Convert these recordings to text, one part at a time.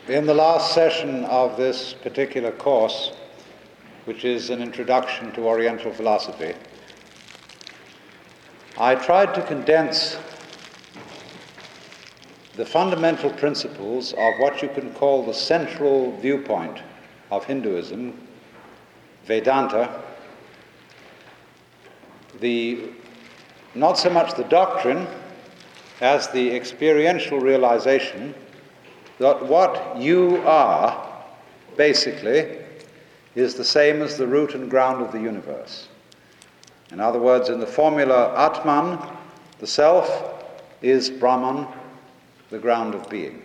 In the last session of this particular course, which is an introduction to Oriental philosophy, I tried to condense the fundamental principles of what you can call the central viewpoint of Hinduism, Vedanta, not so much the doctrine as the experiential realization that what you are, basically, is the same as the root and ground of the universe. In other words, in the formula Atman, the self, is Brahman, the ground of being.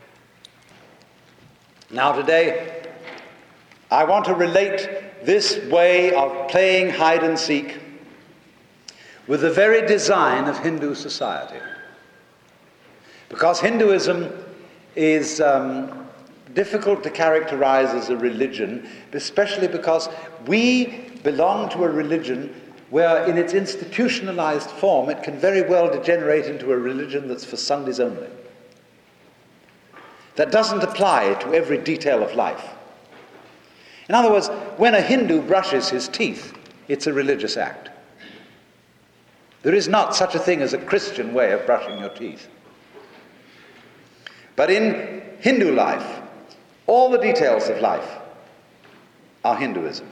Now today, I want to relate this way of playing hide and seek with the very design of Hindu society. Because Hinduism is difficult to characterize as a religion, especially because we belong to a religion where in its institutionalized form it can very well degenerate into a religion that's for Sundays only. That doesn't apply to every detail of life. In other words, when a Hindu brushes his teeth, it's a religious act. There is not such a thing as a Christian way of brushing your teeth. But in Hindu life, all the details of life are Hinduism.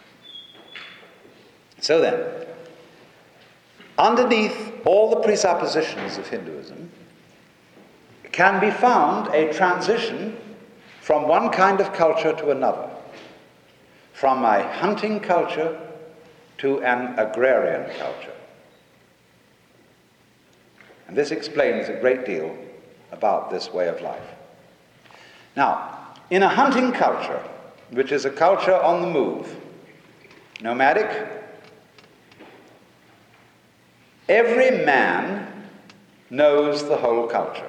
So then, underneath all the presuppositions of Hinduism can be found a transition from one kind of culture to another, from a hunting culture to an agrarian culture. And this explains a great deal about this way of life. Now, in a hunting culture, which is a culture on the move, nomadic, every man knows the whole culture.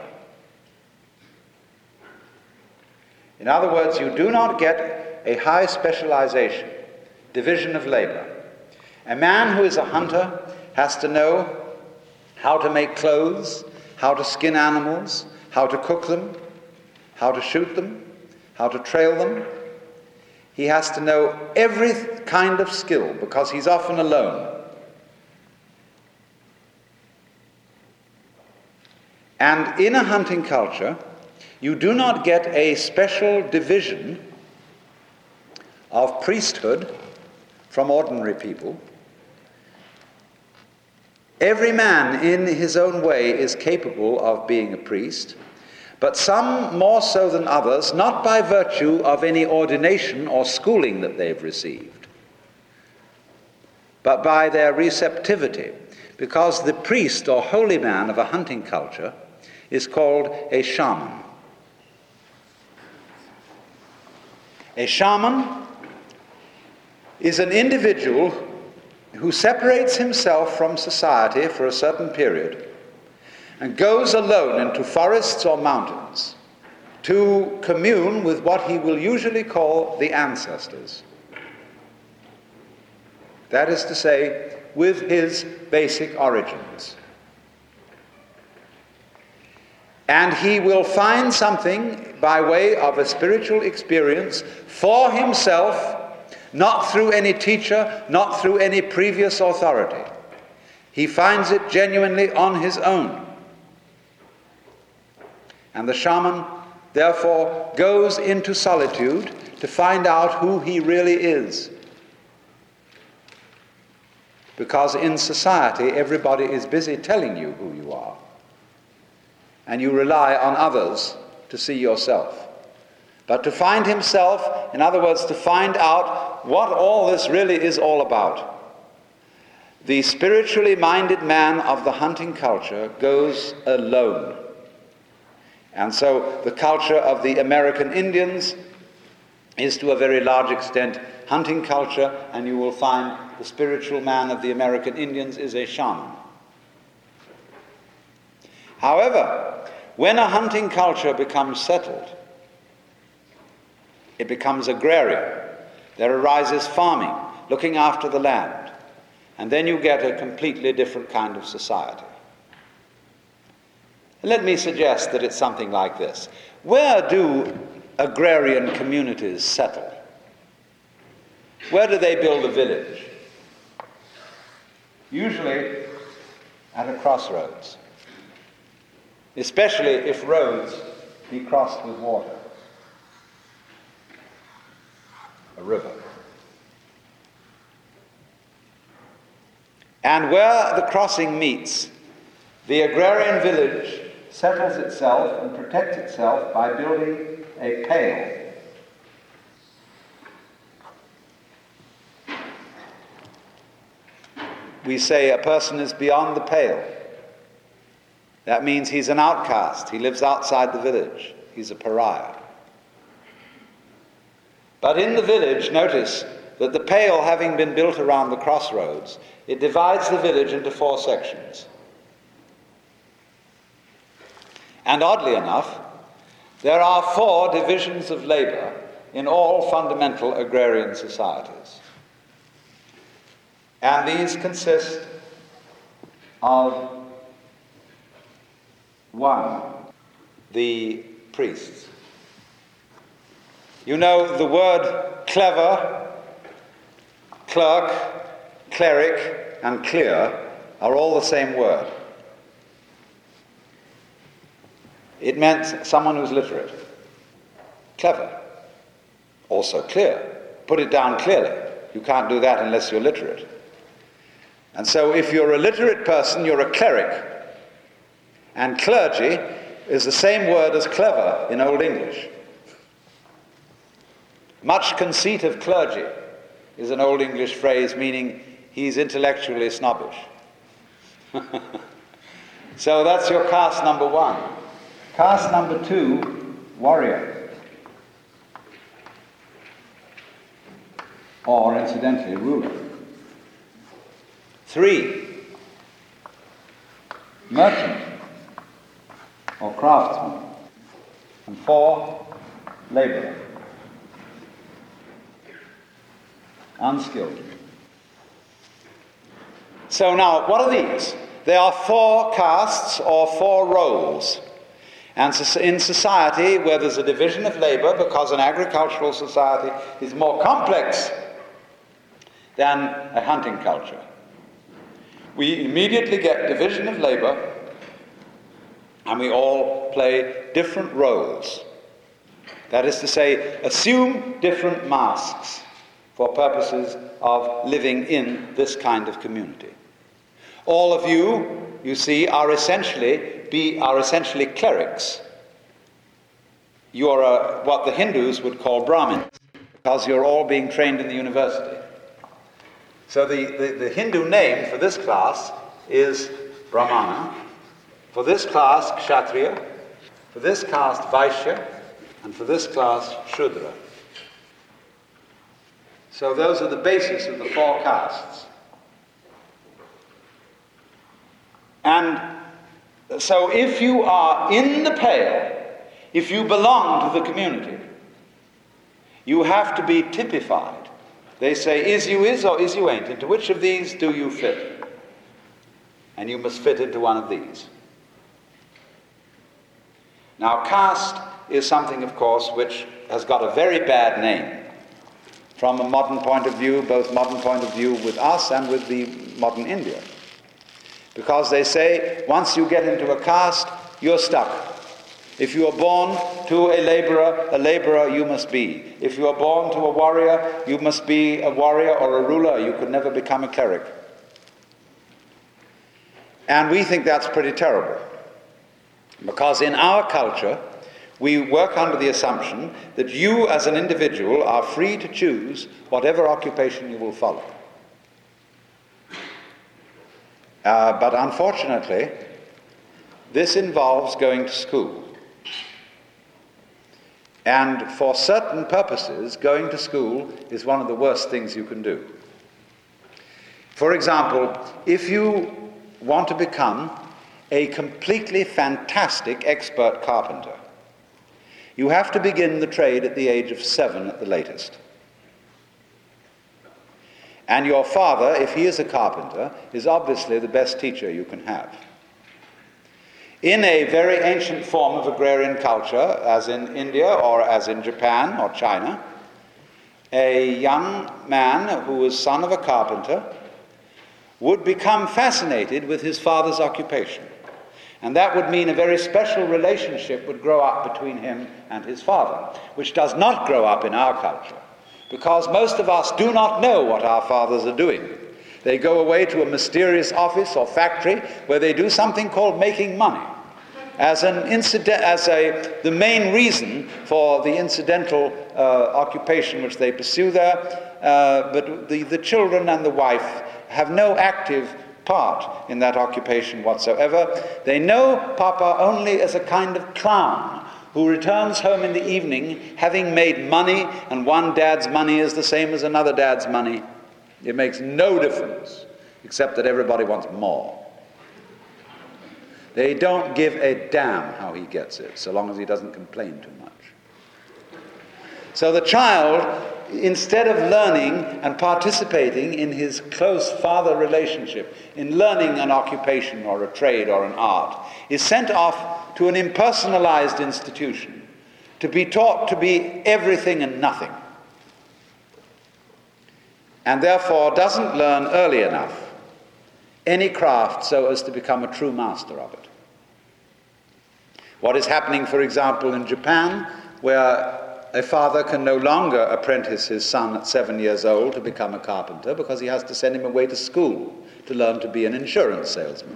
In other words, you do not get a high specialization, division of labor. A man who is a hunter has to know how to make clothes, how to skin animals, how to cook them, how to shoot them, how to trail them. He has to know every kind of skill because he's often alone. And in a hunting culture, you do not get a special division of priesthood from ordinary people. Every man in his own way is capable of being a priest, but some more so than others, not by virtue of any ordination or schooling that they've received, but by their receptivity, because the priest or holy man of a hunting culture is called a shaman. A shaman is an individual who separates himself from society for a certain period and goes alone into forests or mountains to commune with what he will usually call the ancestors. That is to say, with his basic origins. And he will find something by way of a spiritual experience for himself, not through any teacher, not through any previous authority. He finds it genuinely on his own. And the shaman, therefore, goes into solitude to find out who he really is. Because in society, everybody is busy telling you who you are. And you rely on others to see yourself. But to find himself, in other words, to find out what all this really is all about, the spiritually minded man of the hunting culture goes alone. And so the culture of the American Indians is to a very large extent hunting culture, and you will find the spiritual man of the American Indians is a shaman. However, when a hunting culture becomes settled, it becomes agrarian. There arises farming, looking after the land. And then you get a completely different kind of society. Let me suggest that it's something like this. Where do agrarian communities settle? Where do they build a village? Usually at a crossroads, especially if roads be crossed with water, a river. And where the crossing meets, the agrarian village settles itself and protects itself by building a pale. We say a person is beyond the pale. That means he's an outcast. He lives outside the village. He's a pariah. But in the village, notice that the pale, having been built around the crossroads, it divides the village into 4 sections. And oddly enough, there are 4 divisions of labor in all fundamental agrarian societies. And these consist of 1, the priests. You know, the word clever, clerk, cleric, and clear are all the same word. It meant someone who's literate. Clever. Also clear. Put it down clearly. You can't do that unless you're literate. And so if you're a literate person, you're a cleric. And clergy is the same word as clever in Old English. Much conceit of clergy is an Old English phrase meaning he's intellectually snobbish. So that's your caste number 1. Caste number 2, warrior. Or, incidentally, ruler. 3, merchant or craftsman. And 4, laborer. Unskilled. So now, what are these? They are 4 castes or 4 roles. And in society where there's a division of labor, because an agricultural society is more complex than a hunting culture, we immediately get division of labor, and we all play different roles. That is to say, assume different masks for purposes of living in this kind of community. All of you, you see, are essentially clerics. You are what the Hindus would call Brahmins, because you're all being trained in the university. So the Hindu name for this class is Brahmana, for this class Kshatriya, for this caste Vaishya, and for this class Shudra. So those are the basis of the 4 castes. And so if you are in the pale, if you belong to the community, you have to be typified. They say, is you is or is you ain't. Into which of these do you fit? And you must fit into one of these. Now, caste is something, of course, which has got a very bad name from a modern point of view, both modern point of view with us and with the modern India. Because they say, once you get into a caste, you're stuck. If you are born to a laborer you must be. If you are born to a warrior, you must be a warrior or a ruler. You could never become a cleric. And we think that's pretty terrible. Because in our culture, we work under the assumption that you as an individual are free to choose whatever occupation you will follow. But unfortunately, this involves going to school. And for certain purposes, going to school is one of the worst things you can do. For example, if you want to become a completely fantastic expert carpenter, you have to begin the trade at the age of 7 at the latest. And your father, if he is a carpenter, is obviously the best teacher you can have. In a very ancient form of agrarian culture, as in India or as in Japan or China, a young man who was son of a carpenter would become fascinated with his father's occupation. And that would mean a very special relationship would grow up between him and his father, which does not grow up in our culture, because most of us do not know what our fathers are doing. They go away to a mysterious office or factory where they do something called making money as the main reason for the incidental occupation which they pursue there, but the children and the wife have no active part in that occupation whatsoever. They know Papa only as a kind of clown who returns home in the evening having made money, and one dad's money is the same as another dad's money. It makes no difference, except that everybody wants more. They don't give a damn how he gets it, so long as he doesn't complain too much. So the child, instead of learning and participating in his close father relationship, in learning an occupation or a trade or an art, is sent off to an impersonalized institution to be taught to be everything and nothing, and therefore doesn't learn early enough any craft so as to become a true master of it. What is happening, for example, in Japan, where a father can no longer apprentice his son at 7 years old to become a carpenter because he has to send him away to school to learn to be an insurance salesman.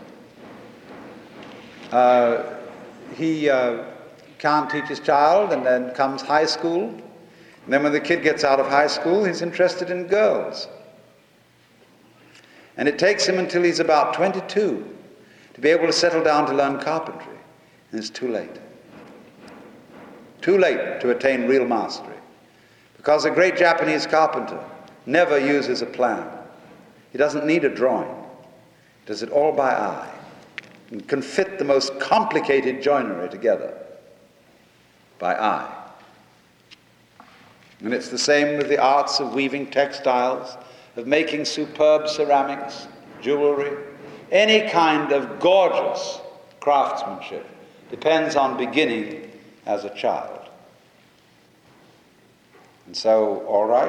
He can't teach his child, and then comes high school. And then when the kid gets out of high school, he's interested in girls. And it takes him until he's about 22 to be able to settle down to learn carpentry. And it's too late. Too late to attain real mastery. Because a great Japanese carpenter never uses a plan. He doesn't need a drawing. He does it all by eye. And can fit the most complicated joinery together by eye. And it's the same with the arts of weaving textiles, of making superb ceramics, jewelry. Any kind of gorgeous craftsmanship depends on beginning as a child. And so, all right,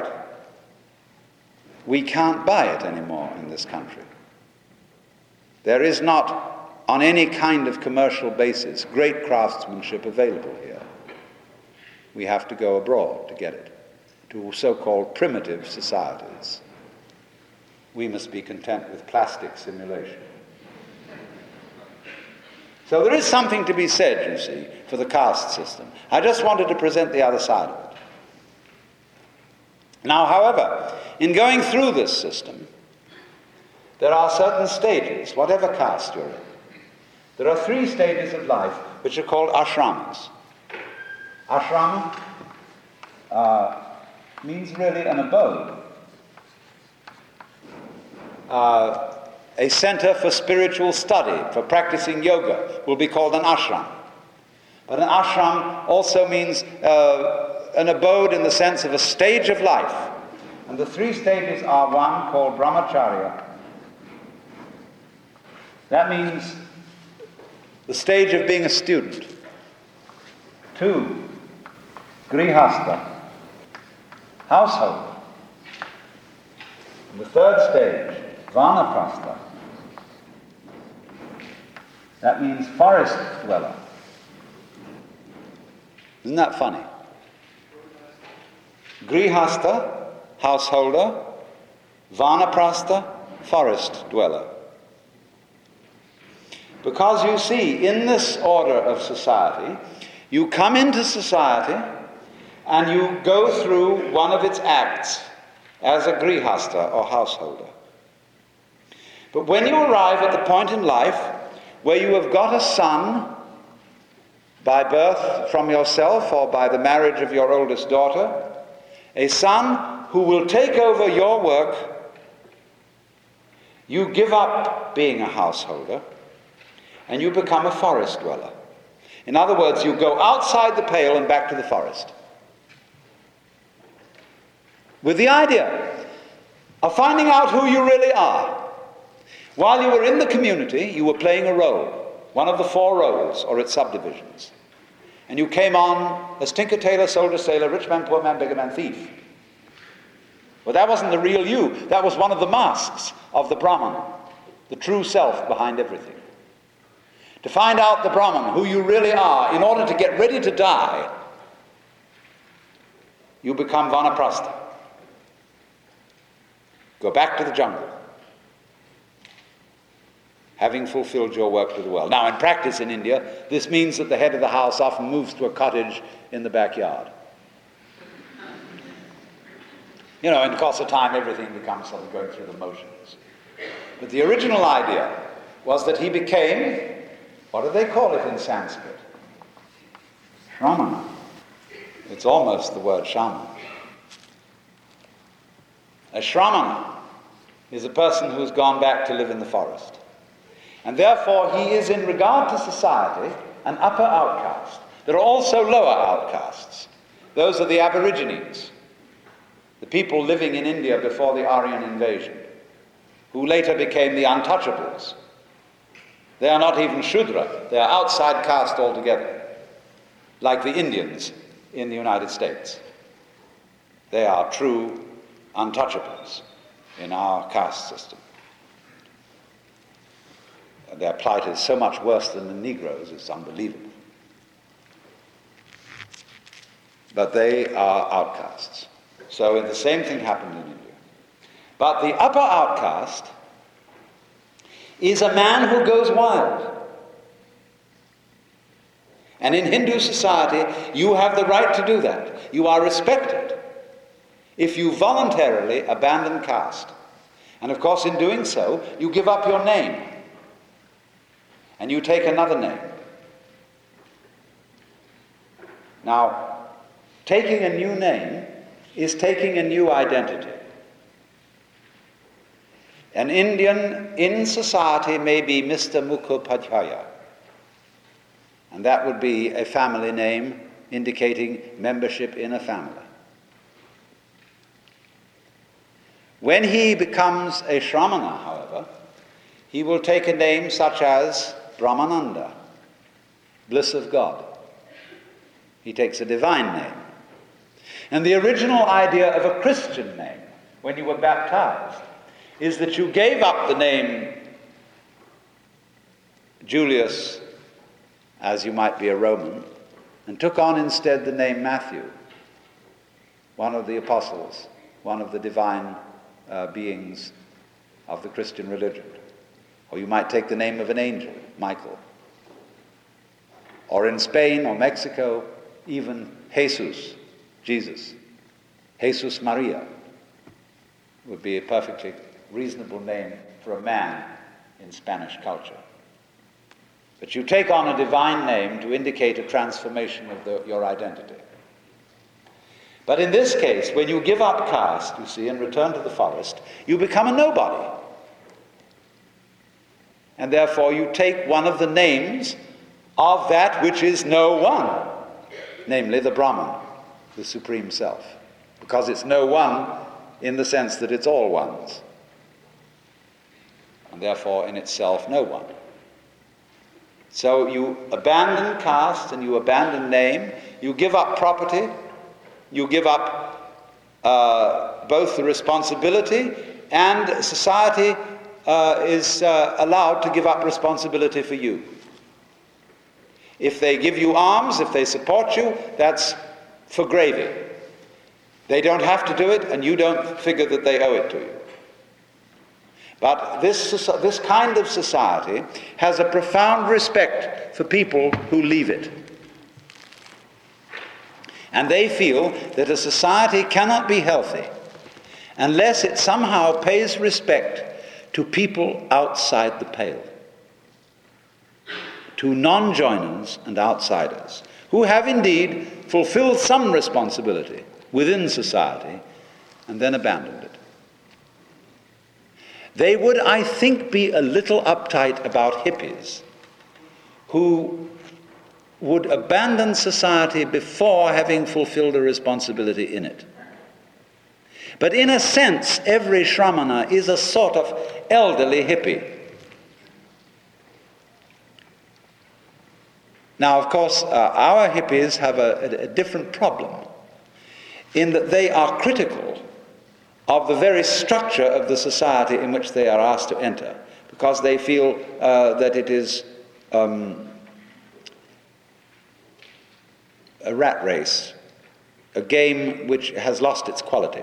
we can't buy it anymore in this country. There is not, on any kind of commercial basis, great craftsmanship available here. We have to go abroad to get it, to so-called primitive societies. We must be content with plastic simulation. So there is something to be said, you see, for the caste system. I just wanted to present the other side of it. Now, however, in going through this system, there are certain stages, whatever caste you're in. There are 3 stages of life which are called ashramas. Ashram means really an abode. A center for spiritual study, for practicing yoga, will be called an ashram. But an ashram also means an abode in the sense of a stage of life. And the 3 stages are: 1 called brahmacharya. That means the stage of being a student. 2, grihastha, household. And the 3rd stage, vanaprastha. That means forest dweller. Isn't that funny? Grihastha, householder. Vanaprastha, forest dweller. Because you see, in this order of society, you come into society and you go through one of its acts as a grihastha or householder. But when you arrive at the point in life where you have got a son by birth from yourself or by the marriage of your oldest daughter, a son who will take over your work, you give up being a householder and you become a forest dweller. In other words, you go outside the pale and back to the forest, with the idea of finding out who you really are. While you were in the community, you were playing a role. one of the four roads or its subdivisions, and you came on as tinker, tailor, soldier, sailor, rich man, poor man, beggar man, thief. Well, that wasn't the real you. That was one of the masks of the Brahman, the true self behind everything. To find out the Brahman, who you really are, in order to get ready to die, you become vanaprastha. Go back to the jungle, having fulfilled your work to the world. Now, in practice in India, this means that the head of the house often moves to a cottage in the backyard. In the course of time, everything becomes sort of going through the motions. But the original idea was that he became, what do they call it in Sanskrit? Shramana. It's almost the word shaman. A shramana is a person who's gone back to live in the forest. And therefore he is, in regard to society, an upper outcast. There are also lower outcasts. Those are the Aborigines, the people living in India before the Aryan invasion, who later became the untouchables. They are not even Shudra, they are outside caste altogether, like the Indians in the United States. They are true untouchables in our caste system. Their plight is so much worse than the Negroes, it's unbelievable. But they are outcasts. So the same thing happened in India. But the upper outcast is a man who goes wild. And in Hindu society, you have the right to do that. You are respected if you voluntarily abandon caste. And of course, in doing so, you give up your name. And you take another name. Now, taking a new name is taking a new identity. An Indian in society may be Mr. Mukhopadhyaya, and that would be a family name indicating membership in a family. When he becomes a Shramana, however, he will take a name such as Brahmananda, bliss of God. He takes a divine name. And the original idea of a Christian name, when you were baptized, is that you gave up the name Julius, as you might be a Roman, and took on instead the name Matthew, one of the apostles, one of the divine beings of the Christian religion. Or you might take the name of an angel, Michael. Or in Spain or Mexico, even Jesus, Jesus. Jesus Maria would be a perfectly reasonable name for a man in Spanish culture. But you take on a divine name to indicate a transformation of your identity. But in this case, when you give up caste, you see, and return to the forest, you become a nobody. And therefore you take one of the names of that which is no one, namely the Brahman, the Supreme Self. Because it's no one in the sense that it's all ones. And therefore in itself no one. So you abandon caste and you abandon name, you give up property, you give up both the responsibility, and society is allowed to give up responsibility for you. If they give you alms, if they support you, that's for gravy. They don't have to do it, and you don't figure that they owe it to you. But this kind of society has a profound respect for people who leave it. And they feel that a society cannot be healthy unless it somehow pays respect to people outside the pale, to non-joiners and outsiders, who have indeed fulfilled some responsibility within society and then abandoned it. They would, I think, be a little uptight about hippies who would abandon society before having fulfilled a responsibility in it. But in a sense, every Shramana is a sort of elderly hippie. Now, of course, our hippies have a different problem in that they are critical of the very structure of the society in which they are asked to enter, because they feel that it is a rat race, a game which has lost its quality.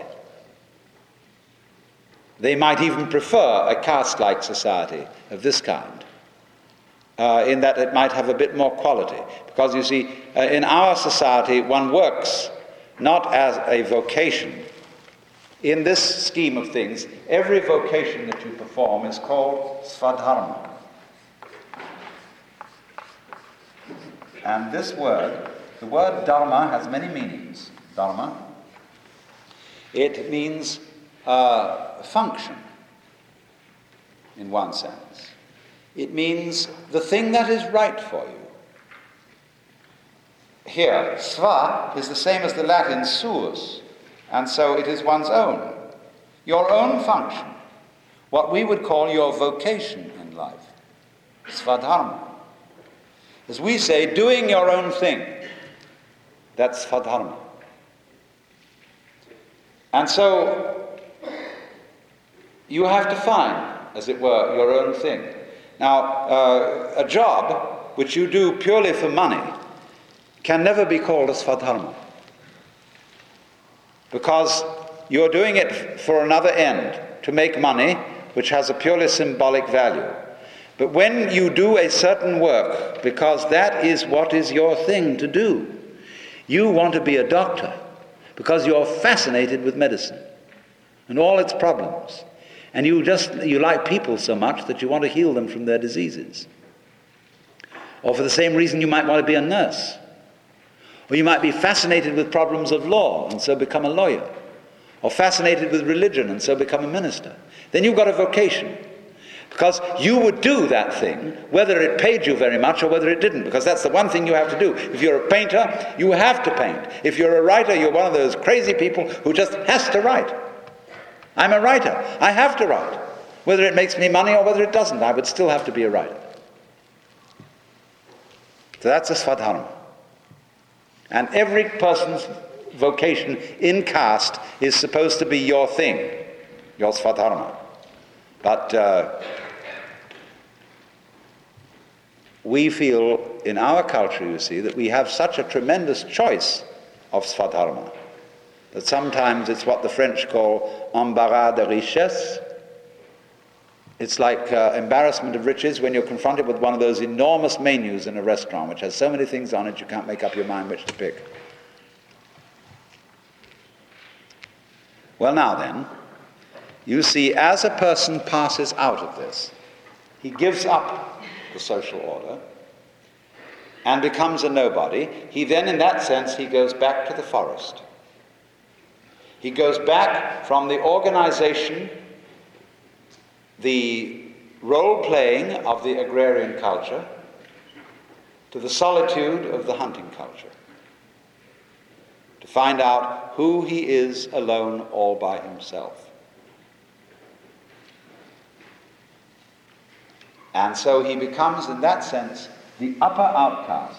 They might even prefer a caste-like society of this kind, in that it might have a bit more quality. Because you see, in our society, one works not as a vocation. In this scheme of things, every vocation that you perform is called svadharma. And this word, the word dharma, has many meanings. Dharma. It means function, in one sense. It means the thing that is right for you. Here, sva is the same as the Latin suus, and so it is one's own. Your own function. What we would call your vocation in life. Svadharma. As we say, doing your own thing. That's svadharma. And so, you have to find, as it were, your own thing. Now, a job which you do purely for money can never be called a svadharma, because you're doing it for another end, to make money, which has a purely symbolic value. But when you do a certain work, because that is what is your thing to do, you want to be a doctor, because you're fascinated with medicine and all its problems. And you like people so much that you want to heal them from their diseases. Or for the same reason you might want to be a nurse. Or you might be fascinated with problems of law and so become a lawyer. Or fascinated with religion and so become a minister. Then you've got a vocation. Because you would do that thing whether it paid you very much or whether it didn't, because that's the one thing you have to do. If you're a painter, you have to paint. If you're a writer, you're one of those crazy people who just has to write. I'm a writer. I have to write. Whether it makes me money or whether it doesn't, I would still have to be a writer. So that's a svadharma. And every person's vocation in caste is supposed to be your thing, your svadharma. But we feel in our culture, you see, that we have such a tremendous choice of svadharma that sometimes it's what the French call embarras de richesse. It's like embarrassment of riches when you're confronted with one of those enormous menus in a restaurant which has so many things on it you can't make up your mind which to pick. Well, now then, you see, as a person passes out of this, he gives up the social order and becomes a nobody. He then, in that sense, he goes back to the forest. He goes back from the organization, the role-playing of the agrarian culture, to the solitude of the hunting culture, to find out who he is alone all by himself. And so he becomes, in that sense, the upper outcast.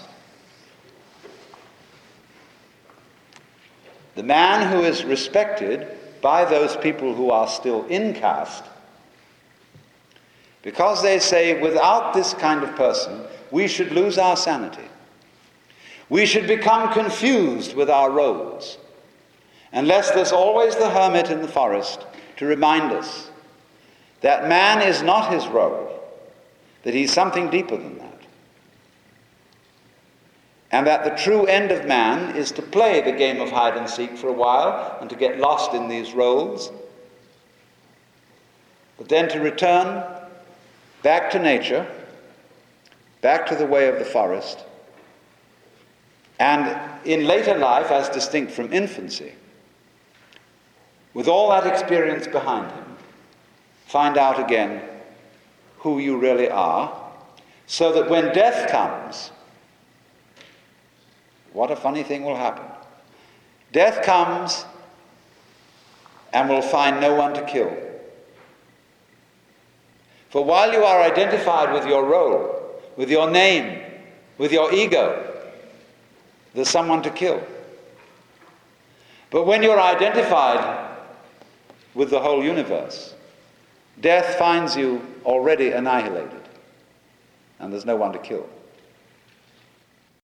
The man who is respected by those people who are still in caste, because they say, without this kind of person, we should lose our sanity. We should become confused with our roles, unless there's always the hermit in the forest to remind us that man is not his role, that he's something deeper than that. And that the true end of man is to play the game of hide and seek for a while and to get lost in these roles, but then to return back to nature, back to the way of the forest, and in later life, as distinct from infancy, with all that experience behind him, find out again who you really are, so that when death comes, what a funny thing will happen. Death comes and will find no one to kill. For while you are identified with your role, with your name, With your ego, there's someone to kill. But when you're identified with the whole universe, death finds you already annihilated, and there's no one to kill.